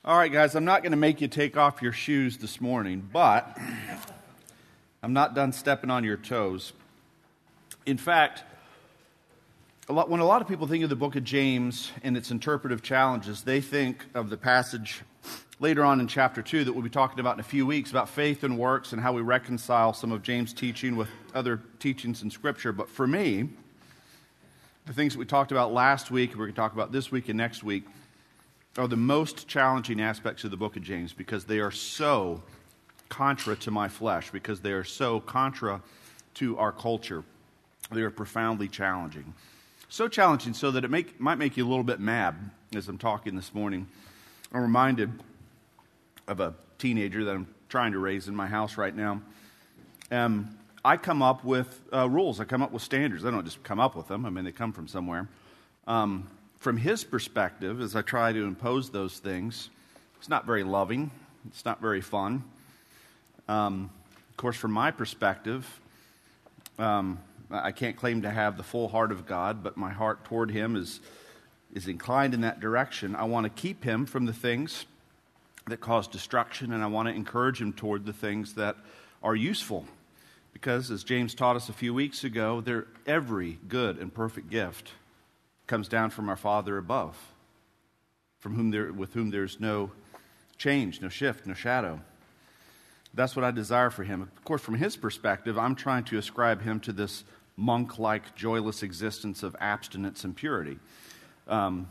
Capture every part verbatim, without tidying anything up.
All right, guys, I'm not going to make you take off your shoes this morning, but I'm not done stepping on your toes. In fact, a lot, when a lot of people think of the book of James and its interpretive challenges, they think of the passage later on in chapter two that we'll be talking about in a few weeks about faith and works and how we reconcile some of James' teaching with other teachings in Scripture. But for me, the things that we talked about last week, we're going to talk about this week and next week, are the most challenging aspects of the book of James because they are so contra to my flesh, because they are so contra to our culture. They are profoundly challenging. So challenging so that it make, might make you a little bit mad as I'm talking this morning. I'm reminded of a teenager that I'm trying to raise in my house right now. Um, I come up with uh, rules. I come up with standards. I don't just come up with them. I mean, they come from somewhere. Um, from his perspective, as I try to impose those things, it's not very loving. It's not very fun. Um, of course, from my perspective, um, I can't claim to have the full heart of God, but my heart toward him is is inclined in that direction. I want to keep him from the things that cause destruction, and I want to encourage him toward the things that are useful. Because, as James taught us a few weeks ago, there every good and perfect gift comes down from our Father above, from whom there, with whom there's no change, no shift, no shadow. That's what I desire for him. Of course, from his perspective, I'm trying to ascribe him to this monk-like, joyless existence of abstinence and purity. Um,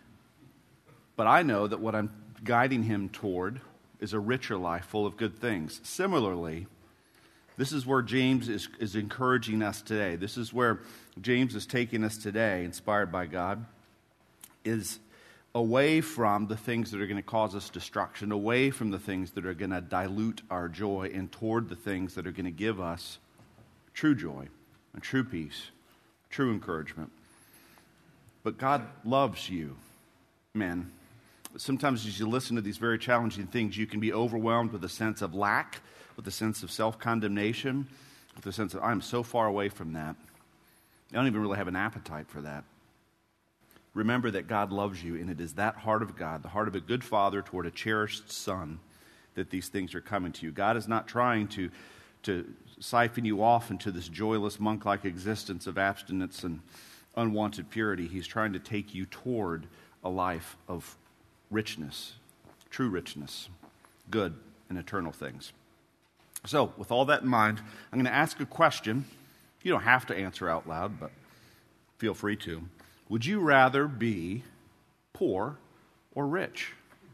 but I know that what I'm guiding him toward is a richer life full of good things. Similarly, this is where James is, is encouraging us today. This is where James is taking us today, inspired by God, is away from the things that are going to cause us destruction, away from the things that are going to dilute our joy, and toward the things that are going to give us true joy and true peace, true encouragement. But God loves you, men. Sometimes as you listen to these very challenging things, you can be overwhelmed with a sense of lack, with a sense of self-condemnation, with a sense of, I'm so far away from that. I don't even really have an appetite for that. Remember that God loves you, and it is that heart of God, the heart of a good father toward a cherished son, that these things are coming to you. God is not trying to, to siphon you off into this joyless, monk-like existence of abstinence and unwanted purity. He's trying to take you toward a life of richness, true richness, good and eternal things. So, with all that in mind, I'm going to ask a question. You don't have to answer out loud, but feel free to. Would you rather be poor or rich?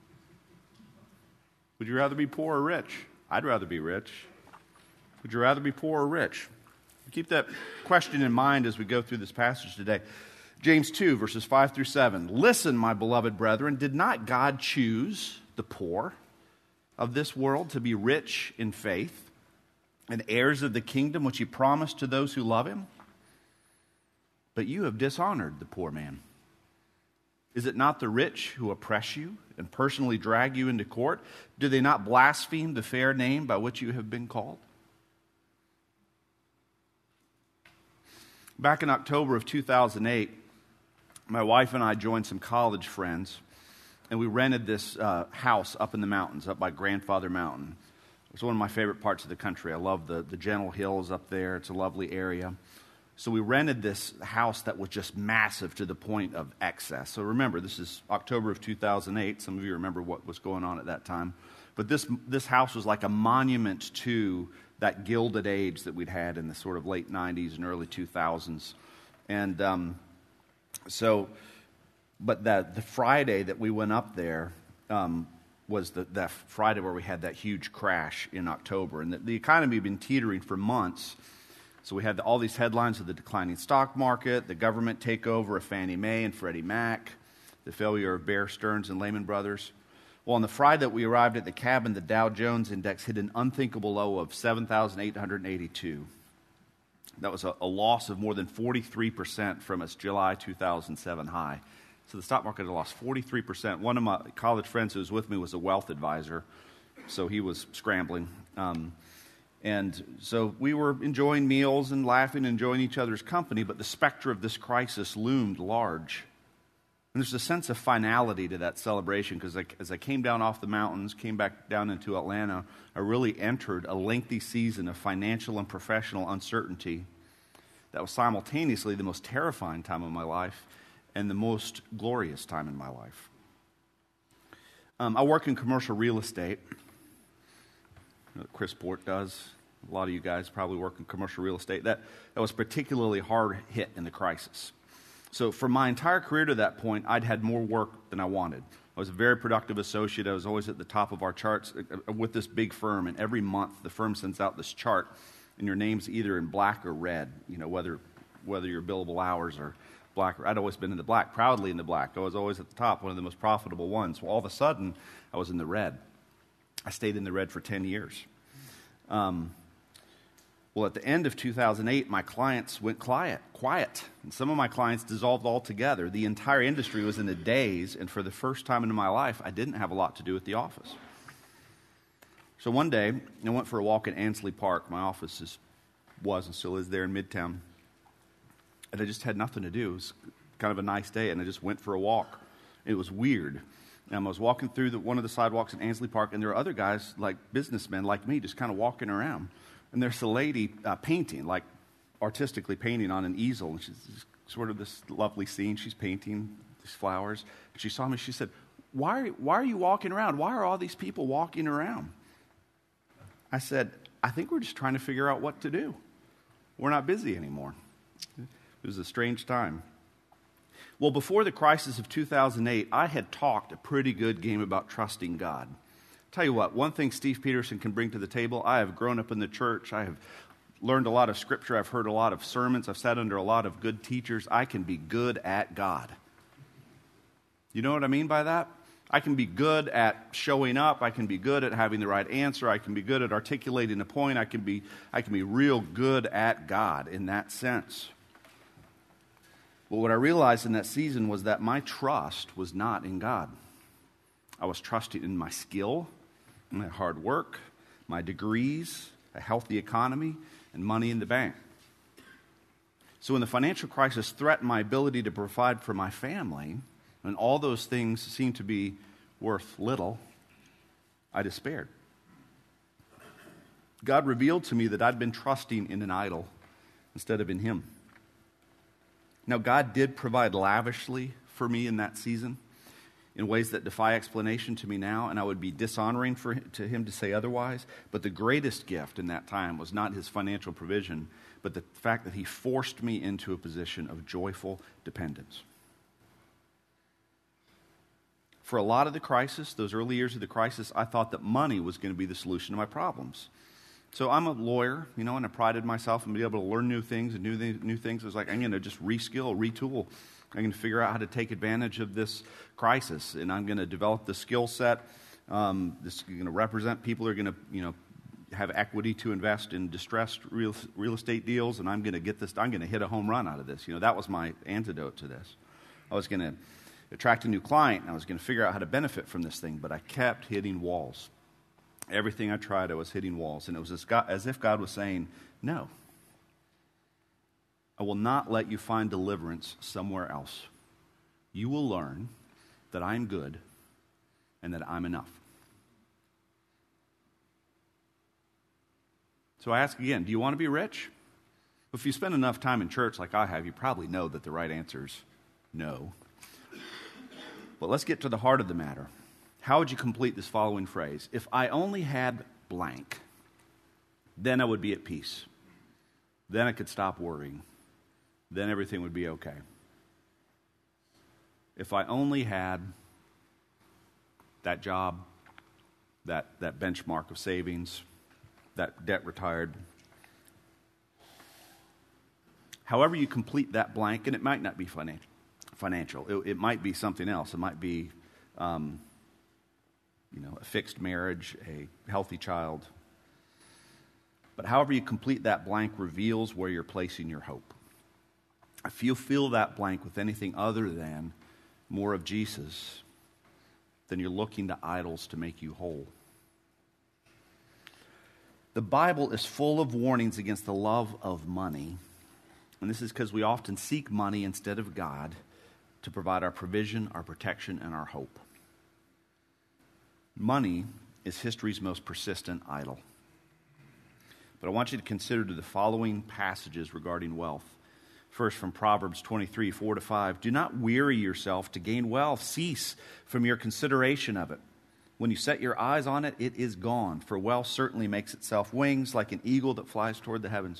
Would you rather be poor or rich? I'd rather be rich. Would you rather be poor or rich? Keep that question in mind as we go through this passage today. James two, verses five through seven. Listen, my beloved brethren, did not God choose the poor of this world to be rich in faith and heirs of the kingdom which he promised to those who love him? But you have dishonored the poor man. Is it not the rich who oppress you and personally drag you into court? Do they not blaspheme the fair name by which you have been called? Back in October of two thousand eight, my wife and I joined some college friends, and we rented this uh, house up in the mountains, up by Grandfather Mountain. It's one of my favorite parts of the country. I love the, the gentle hills up there. It's a lovely area. So we rented this house that was just massive to the point of excess. So remember, this is October of two thousand eight. Some of you remember what was going on at that time. But this this house was like a monument to that gilded age that we'd had in the sort of late nineties and early two thousands. And um, so, but that the Friday that we went up there um, was the, that Friday where we had that huge crash in October. And the, the economy had been teetering for months. So we had all these headlines of the declining stock market, the government takeover of Fannie Mae and Freddie Mac, the failure of Bear Stearns and Lehman Brothers. Well, on the Friday that we arrived at the cabin, the Dow Jones Index hit an unthinkable low of seven thousand eight hundred eighty-two. That was a, a loss of more than forty-three percent from its July two thousand seven high. So the stock market had lost forty-three percent. One of my college friends who was with me was a wealth advisor, so he was scrambling. Um, And so we were enjoying meals and laughing and enjoying each other's company, but the specter of this crisis loomed large. And there's a sense of finality to that celebration because as I came down off the mountains, came back down into Atlanta, I really entered a lengthy season of financial and professional uncertainty that was simultaneously the most terrifying time of my life and the most glorious time in my life. Um, I work in commercial real estate. You know what Chris Port does. A lot of you guys probably work in commercial real estate. That, that was particularly hard hit in the crisis. So for my entire career to that point, I'd had more work than I wanted. I was a very productive associate. I was always at the top of our charts with this big firm, and every month the firm sends out this chart, and your name's either in black or red, you know, whether whether your billable hours are black. Or, I'd always been in the black, proudly in the black. I was always at the top, one of the most profitable ones. Well, all of a sudden, I was in the red. I stayed in the red for ten years. Um, Well, at the end of two thousand eight, my clients went quiet, quiet, and some of my clients dissolved altogether. The entire industry was in a daze, and for the first time in my life, I didn't have a lot to do at the office. So one day, I went for a walk in Ansley Park. My office is, was and still is there in Midtown, and I just had nothing to do. It was kind of a nice day, and I just went for a walk. It was weird. And I was walking through the, one of the sidewalks in Ansley Park, and there were other guys, like businessmen like me, just kind of walking around. And there's a lady uh, painting, like artistically painting on an easel. And she's sort of this lovely scene. She's painting these flowers. And she saw me. She said, why, why are you walking around? Why are all these people walking around? I said, I think we're just trying to figure out what to do. We're not busy anymore. It was a strange time. Well, before the crisis of two thousand eight, I had talked a pretty good game about trusting God. Tell you what, one thing Steve Peterson can bring to the table, I have grown up in the church. I have learned a lot of scripture. I've heard a lot of sermons. I've sat under a lot of good teachers. I can be good at God. You know what I mean by that? I can be good at showing up. I can be good at having the right answer. I can be good at articulating a point. I can be, I can be real good at God in that sense. But what I realized in that season was that my trust was not in God. I was trusting in my skill, my hard work, my degrees, a healthy economy, and money in the bank. So when the financial crisis threatened my ability to provide for my family, and all those things seemed to be worth little, I despaired. God revealed to me that I'd been trusting in an idol instead of in Him. Now, God did provide lavishly for me in that season in ways that defy explanation to me now, and I would be dishonoring for, to Him to say otherwise. But the greatest gift in that time was not His financial provision, but the fact that He forced me into a position of joyful dependence. For a lot of the crisis, those early years of the crisis, I thought that money was going to be the solution to my problems. So I'm a lawyer, you know, and I prided myself in being able to learn new things and new, th- new things. I was like, I'm going to just reskill, retool. I'm going to figure out how to take advantage of this crisis, and I'm going to develop the skill set. Um, this is going to represent people who are going to, you know, have equity to invest in distressed real, real estate deals, and I'm going to get this. I'm going to hit a home run out of this. You know, that was my antidote to this. I was going to attract a new client, and I was going to figure out how to benefit from this thing, but I kept hitting walls. Everything I tried, I was hitting walls, and it was as, God, as if God was saying, no. I will not let you find deliverance somewhere else. You will learn that I'm good and that I'm enough. So I ask again, do you want to be rich? If you spend enough time in church like I have, you probably know that the right answer is no. But let's get to the heart of the matter. How would you complete this following phrase? If I only had blank, then I would be at peace. Then I could stop worrying. Then everything would be okay. If I only had that job, that, that benchmark of savings, that debt retired. However you complete that blank, and it might not be financial. financial. It, it might be something else. It might be, um, you know, a fixed marriage, a healthy child. But however you complete that blank reveals where you're placing your hope. If you fill that blank with anything other than more of Jesus, then you're looking to idols to make you whole. The Bible is full of warnings against the love of money, and this is because we often seek money instead of God to provide our provision, our protection, and our hope. Money is history's most persistent idol. But I want you to consider the following passages regarding wealth. First, from Proverbs twenty-three, four to five. Do not weary yourself to gain wealth. Cease from your consideration of it. When you set your eyes on it, it is gone. For wealth certainly makes itself wings like an eagle that flies toward the heavens.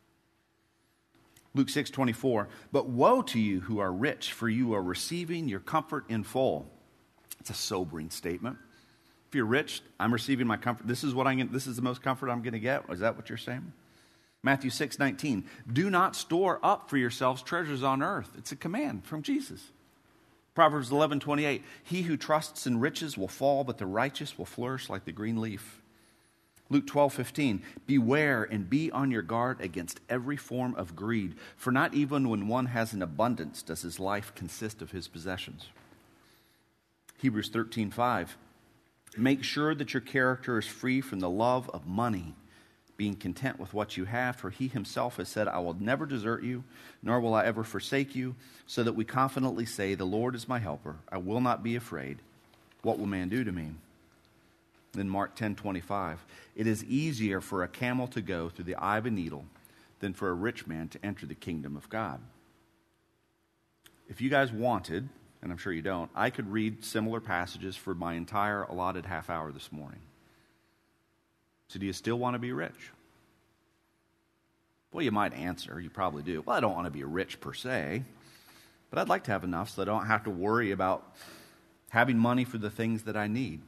Luke six, twenty-four. But woe to you who are rich, for you are receiving your comfort in full. It's a sobering statement. If you're rich, I'm receiving my comfort. This is what I'm. This is the most comfort I'm going to get. Is that what you're saying? Matthew six, nineteen. Do not store up for yourselves treasures on earth. It's a command from Jesus. Proverbs eleven, twenty-eight. He who trusts in riches will fall, but the righteous will flourish like the green leaf. Luke twelve, fifteen. Beware and be on your guard against every form of greed, for not even when one has an abundance does his life consist of his possessions. Hebrews thirteen, five. Make sure that your character is free from the love of money, being content with what you have, for he himself has said, I will never desert you, nor will I ever forsake you, so that we confidently say, the Lord is my helper. I will not be afraid. What will man do to me? Then Mark ten, twenty-five. It is easier for a camel to go through the eye of a needle than for a rich man to enter the kingdom of God. If you guys wanted, and I'm sure you don't, I could read similar passages for my entire allotted half hour this morning. So do you still want to be rich? Well, you might answer, you probably do. Well, I don't want to be rich per se, but I'd like to have enough so I don't have to worry about having money for the things that I need.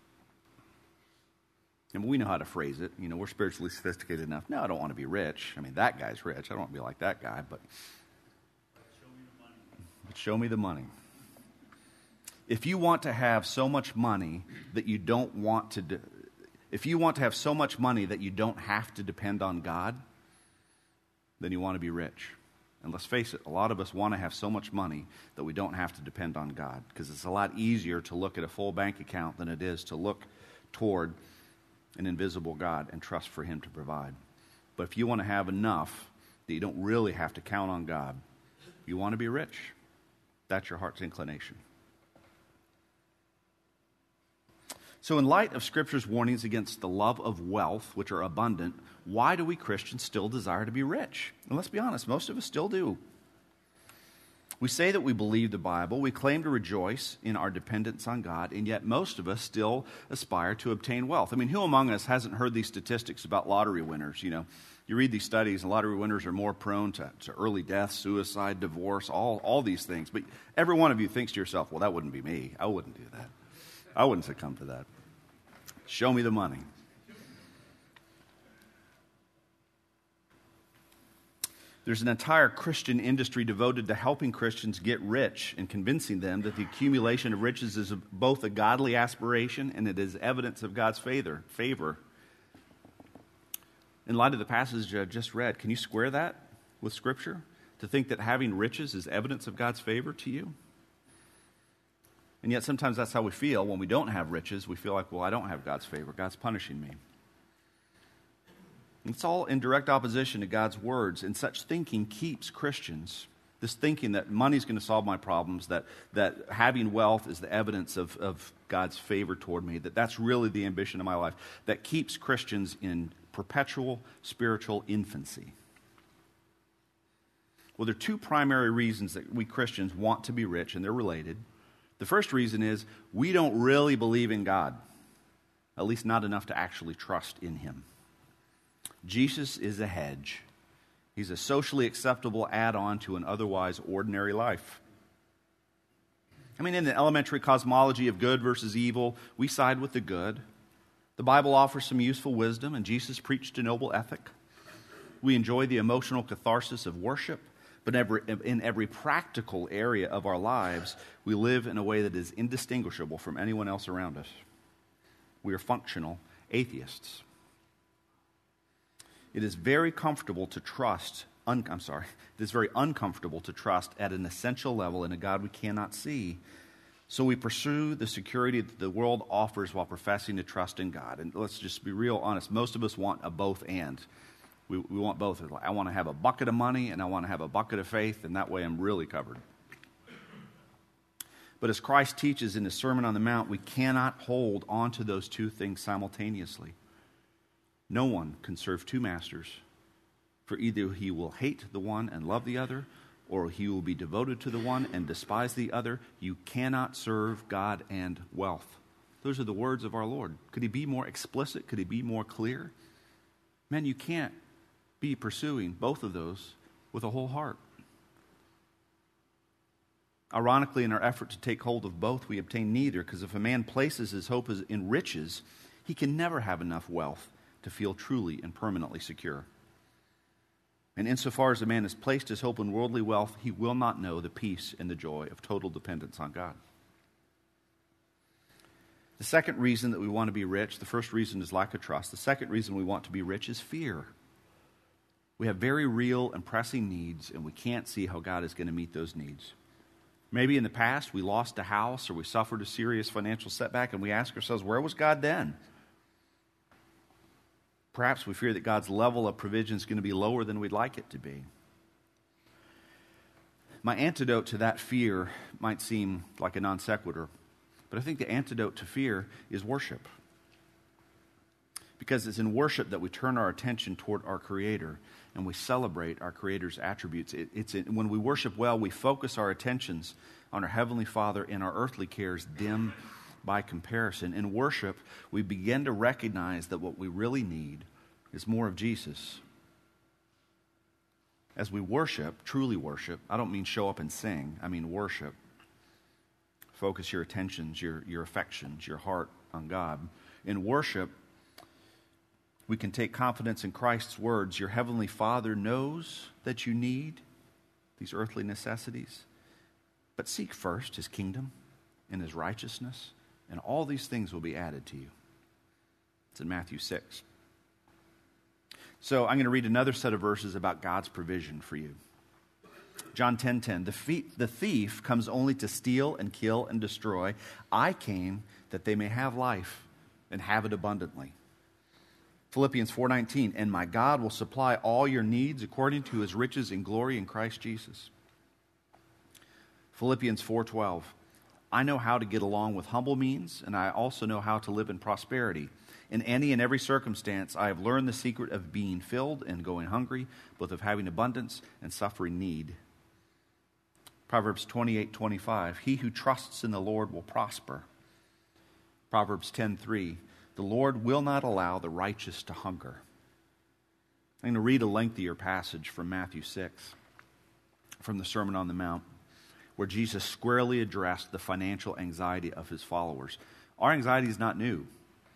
And we know how to phrase it. You know, we're spiritually sophisticated enough. No, I don't want to be rich. I mean, that guy's rich. I don't want to be like that guy, but show me the money. But show me the money. If you want to have so much money that you don't want to, de- if you want to have so much money that you don't have to depend on God, then you want to be rich. And let's face it, a lot of us want to have so much money that we don't have to depend on God, because it's a lot easier to look at a full bank account than it is to look toward an invisible God and trust for Him to provide. But if you want to have enough that you don't really have to count on God, you want to be rich. That's your heart's inclination. So in light of Scripture's warnings against the love of wealth, which are abundant, why do we Christians still desire to be rich? And let's be honest, most of us still do. We say that we believe the Bible, we claim to rejoice in our dependence on God, and yet most of us still aspire to obtain wealth. I mean, who among us hasn't heard these statistics about lottery winners? You know, you read these studies, and lottery winners are more prone to, to early death, suicide, divorce, all, all these things. But every one of you thinks to yourself, well, that wouldn't be me. I wouldn't do that. I wouldn't succumb to that. Show me the money. There's an entire Christian industry devoted to helping Christians get rich and convincing them that the accumulation of riches is both a godly aspiration and it is evidence of God's favor. favor. In light of the passage I just read, can you square that with Scripture? To think that having riches is evidence of God's favor to you? And yet sometimes that's how we feel when we don't have riches. We feel like, well, I don't have God's favor. God's punishing me. It's all in direct opposition to God's words, and such thinking keeps Christians, this thinking that money's going to solve my problems, that, that having wealth is the evidence of, of God's favor toward me, that that's really the ambition of my life, that keeps Christians in perpetual spiritual infancy. Well, there are two primary reasons that we Christians want to be rich, and they're related. The first reason is we don't really believe in God, at least not enough to actually trust in Him. Jesus is a hedge. He's a socially acceptable add-on to an otherwise ordinary life. I mean, in the elementary cosmology of good versus evil, we side with the good. The Bible offers some useful wisdom, and Jesus preached a noble ethic. We enjoy the emotional catharsis of worship. But every, in every practical area of our lives, we live in a way that is indistinguishable from anyone else around us. We are functional atheists. It is very comfortable to trust, un, I'm sorry, it is very uncomfortable to trust at an essential level in a God we cannot see. So we pursue the security that the world offers while professing to trust in God. And let's just be real honest, most of us want a both and. We, we want both. I want to have a bucket of money and I want to have a bucket of faith, and that way I'm really covered. But as Christ teaches in his Sermon on the Mount, we cannot hold on to those two things simultaneously. No one can serve two masters, for either he will hate the one and love the other, or he will be devoted to the one and despise the other. You cannot serve God and wealth. Those are the words of our Lord. Could he be more explicit? Could he be more clear? Man, you can't be pursuing both of those with a whole heart. Ironically, in our effort to take hold of both, we obtain neither, because if a man places his hope in riches, he can never have enough wealth to feel truly and permanently secure. And insofar as a man has placed his hope in worldly wealth, he will not know the peace and the joy of total dependence on God. The second reason that we want to be rich, the first reason is lack of trust. The second reason we want to be rich is fear. We have very real and pressing needs, and we can't see how God is going to meet those needs. Maybe in the past we lost a house or we suffered a serious financial setback, and we ask ourselves, where was God then? Perhaps we fear that God's level of provision is going to be lower than we'd like it to be. My antidote to that fear might seem like a non sequitur, but I think the antidote to fear is worship. Because it's in worship that we turn our attention toward our Creator and we celebrate our Creator's attributes. It, it's in, when we worship well, we focus our attentions on our Heavenly Father, and our earthly cares dim by comparison. In worship, we begin to recognize that what we really need is more of Jesus. As we worship, truly worship, I don't mean show up and sing, I mean worship. Focus your attentions, your, your affections, your heart on God. In worship, we can take confidence in Christ's words. Your Heavenly Father knows that you need these earthly necessities, but seek first His kingdom and His righteousness, and all these things will be added to you. It's in Matthew six. So I'm going to read another set of verses about God's provision for you. John ten ten, the, fee- the thief comes only to steal and kill and destroy. I came that they may have life and have it abundantly. Philippians four nineteen, and my God will supply all your needs according to His riches in glory in Christ Jesus. Philippians four twelve, I know how to get along with humble means, and I also know how to live in prosperity. In any and every circumstance, I have learned the secret of being filled and going hungry, both of having abundance and suffering need. Proverbs twenty-eight twenty-five, he who trusts in the Lord will prosper. Proverbs ten three, the Lord will not allow the righteous to hunger. I'm going to read a lengthier passage from Matthew six, from the Sermon on the Mount, where Jesus squarely addressed the financial anxiety of His followers. Our anxiety is not new.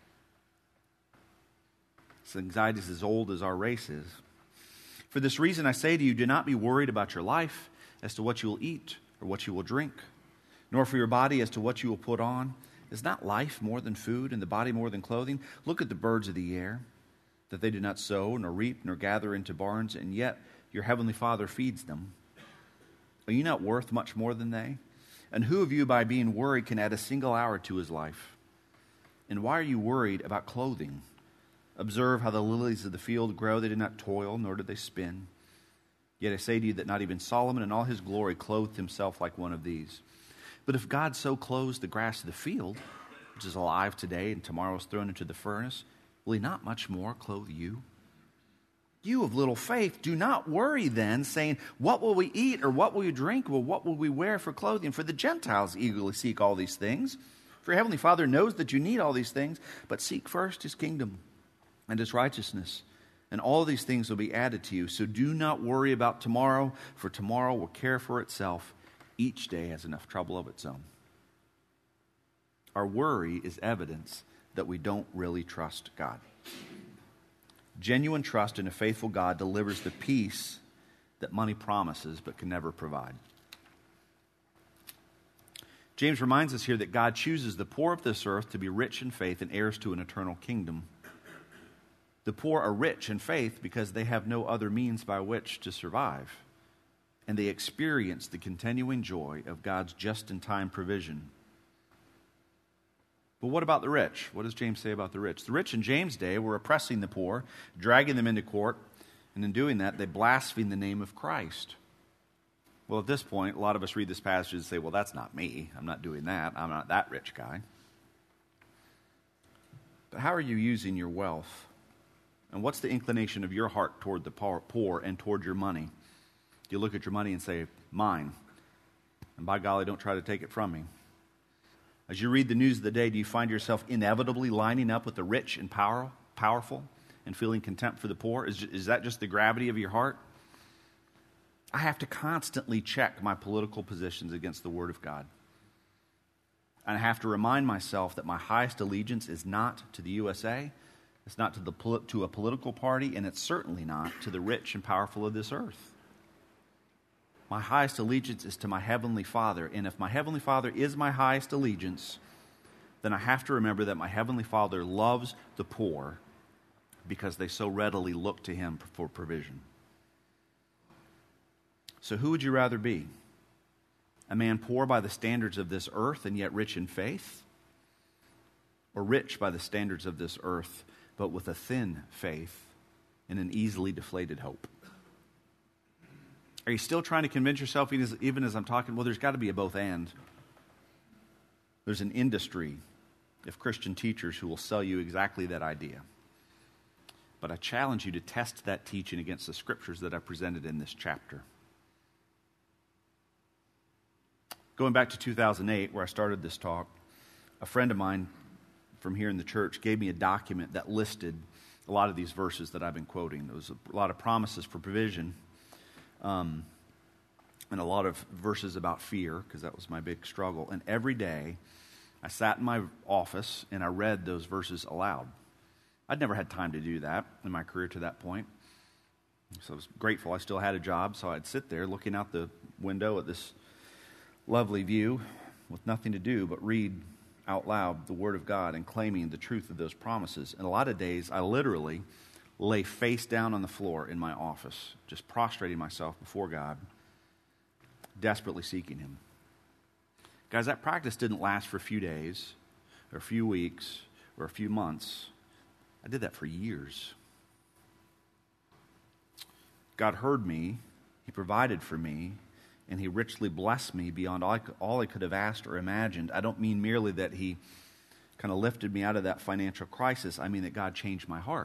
This anxiety is as old as our race is. For this reason, I say to you, do not be worried about your life as to what you will eat or what you will drink, nor for your body as to what you will put on. Is not life more than food, and the body more than clothing? Look at the birds of the air, that they do not sow, nor reap, nor gather into barns, and yet your heavenly Father feeds them. Are you not worth much more than they? And who of you, by being worried, can add a single hour to his life? And why are you worried about clothing? Observe how the lilies of the field grow. They do not toil, nor do they spin. Yet I say to you that not even Solomon in all his glory clothed himself like one of these. But if God so clothes the grass of the field, which is alive today and tomorrow is thrown into the furnace, will He not much more clothe you? You of little faith, do not worry then, saying, what will we eat, or what will we drink, or what will we wear for clothing? For the Gentiles eagerly seek all these things. For your heavenly Father knows that you need all these things, but seek first His kingdom and His righteousness, and all these things will be added to you. So do not worry about tomorrow, for tomorrow will care for itself. Each day has enough trouble of its own. Our worry is evidence that we don't really trust God. Genuine trust in a faithful God delivers the peace that money promises but can never provide. James reminds us here that God chooses the poor of this earth to be rich in faith and heirs to an eternal kingdom. The poor are rich in faith because they have no other means by which to survive, and they experience the continuing joy of God's just-in-time provision. But what about the rich? What does James say about the rich? The rich in James' day were oppressing the poor, dragging them into court, and in doing that, they blasphemed the name of Christ. Well, at this point, a lot of us read this passage and say, well, that's not me. I'm not doing that. I'm not that rich guy. But how are you using your wealth? And what's the inclination of your heart toward the poor and toward your money? Do you look at your money and say, mine? And by golly, don't try to take it from me. As you read the news of the day, do you find yourself inevitably lining up with the rich and power, powerful and feeling contempt for the poor? Is, is that just the gravity of your heart? I have to constantly check my political positions against the Word of God. And I have to remind myself that my highest allegiance is not to the U S A, it's not to, the, to a political party, and it's certainly not to the rich and powerful of this earth. My highest allegiance is to my Heavenly Father, and if my Heavenly Father is my highest allegiance, then I have to remember that my Heavenly Father loves the poor because they so readily look to Him for provision. So who would you rather be? A man poor by the standards of this earth and yet rich in faith? Or rich by the standards of this earth but with a thin faith and an easily deflated hope? Are you still trying to convince yourself, even as, even as I'm talking, well, there's got to be a both and. There's an industry of Christian teachers who will sell you exactly that idea. But I challenge you to test that teaching against the scriptures that I presented in this chapter. Going back to two thousand eight, where I started this talk, a friend of mine from here in the church gave me a document that listed a lot of these verses that I've been quoting. There was a lot of promises for provision, um, and a lot of verses about fear, because that was my big struggle. And every day, I sat in my office and I read those verses aloud. I'd never had time to do that in my career to that point. So I was grateful I still had a job, so I'd sit there looking out the window at this lovely view with nothing to do but read out loud the Word of God and claiming the truth of those promises. And a lot of days, I literally lay face down on the floor in my office, just prostrating myself before God, desperately seeking Him. Guys, that practice didn't last for a few days or a few weeks or a few months. I did that for years. God heard me, He provided for me, and He richly blessed me beyond all I, could, all I could have asked or imagined. I don't mean merely that He kind of lifted me out of that financial crisis. I mean that God changed my heart.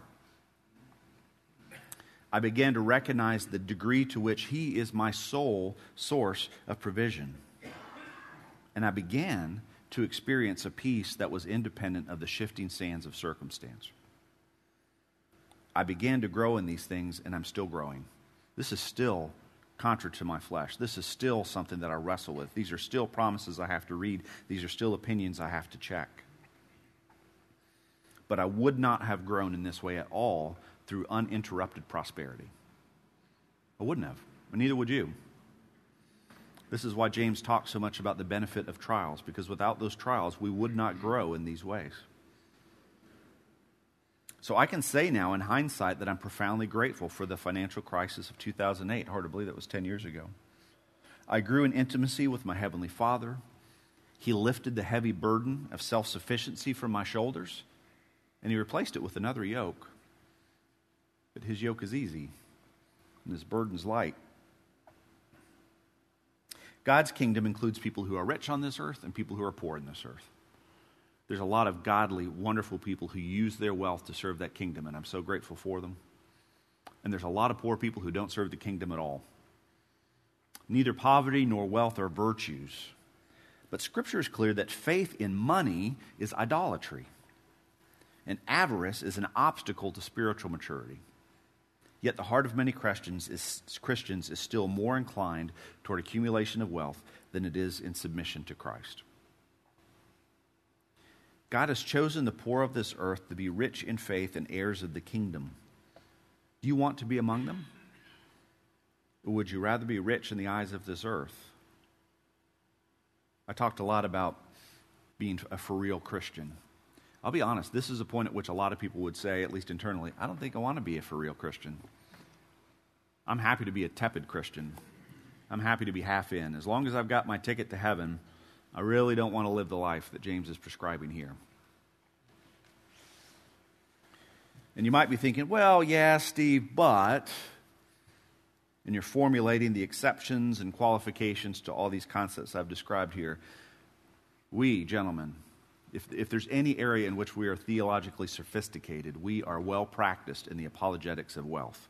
I began to recognize the degree to which He is my sole source of provision. And I began to experience a peace that was independent of the shifting sands of circumstance. I began to grow in these things, and I'm still growing. This is still contra to my flesh. This is still something that I wrestle with. These are still promises I have to read. These are still opinions I have to check. But I would not have grown in this way at all through uninterrupted prosperity. I wouldn't have, and neither would you. This is why James talks so much about the benefit of trials, because without those trials, we would not grow in these ways. So I can say now, in hindsight, that I'm profoundly grateful for the financial crisis of two thousand eight. Hard to believe that was ten years ago. I grew in intimacy with my Heavenly Father. He lifted the heavy burden of self-sufficiency from my shoulders, and He replaced it with another yoke. But His yoke is easy, and His burden's light. God's kingdom includes people who are rich on this earth and people who are poor in this earth. There's a lot of godly, wonderful people who use their wealth to serve that kingdom, and I'm so grateful for them. And there's a lot of poor people who don't serve the kingdom at all. Neither poverty nor wealth are virtues. But Scripture is clear that faith in money is idolatry. And avarice is an obstacle to spiritual maturity. Yet the heart of many Christians is, Christians is still more inclined toward accumulation of wealth than it is in submission to Christ. God has chosen the poor of this earth to be rich in faith and heirs of the kingdom. Do you want to be among them? Or would you rather be rich in the eyes of this earth? I talked a lot about being a for real Christian. I'll be honest, this is a point at which a lot of people would say, at least internally, I don't think I want to be a for real Christian. I'm happy to be a tepid Christian. I'm happy to be half in. As long as I've got my ticket to heaven, I really don't want to live the life that James is prescribing here. And you might be thinking, well, yeah, Steve, but... and you're formulating the exceptions and qualifications to all these concepts I've described here, we, gentlemen, if, if there's any area in which we are theologically sophisticated, we are well practiced in the apologetics of wealth.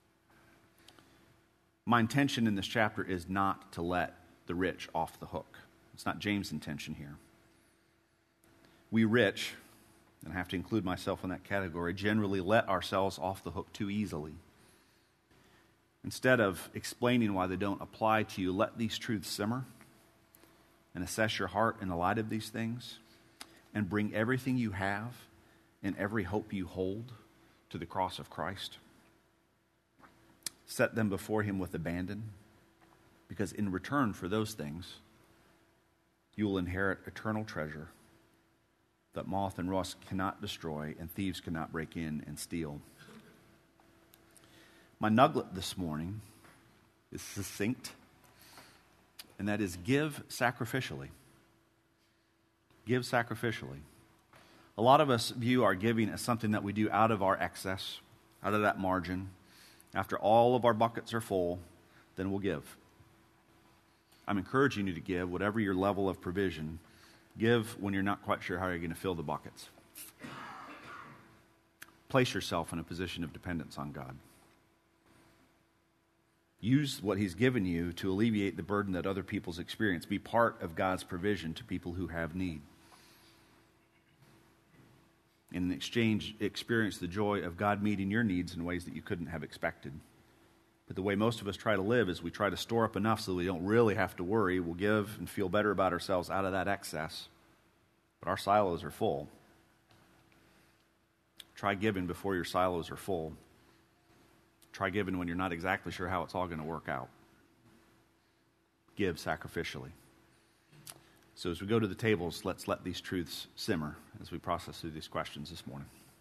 My intention in this chapter is not to let the rich off the hook. It's not James' intention here. We rich, and I have to include myself in that category, generally let ourselves off the hook too easily. Instead of explaining why they don't apply to you, let these truths simmer and assess your heart in the light of these things and bring everything you have and every hope you hold to the cross of Christ. Set them before him with abandon, because in return for those things, you will inherit eternal treasure that moth and rust cannot destroy and thieves cannot break in and steal. My nugget this morning is succinct, and that is give sacrificially. Give sacrificially. A lot of us view our giving as something that we do out of our excess, out of that margin. After all of our buckets are full, then we'll give. I'm encouraging you to give, whatever your level of provision. Give when you're not quite sure how you're going to fill the buckets. Place yourself in a position of dependence on God. Use what he's given you to alleviate the burden that other people's experience. Be part of God's provision to people who have need. In exchange, experience the joy of God meeting your needs in ways that you couldn't have expected. But the way most of us try to live is we try to store up enough so we don't really have to worry. We'll give and feel better about ourselves out of that excess. But our silos are full. Try giving before your silos are full. Try giving when you're not exactly sure how it's all going to work out. Give sacrificially. So as we go to the tables, let's let these truths simmer as we process through these questions this morning.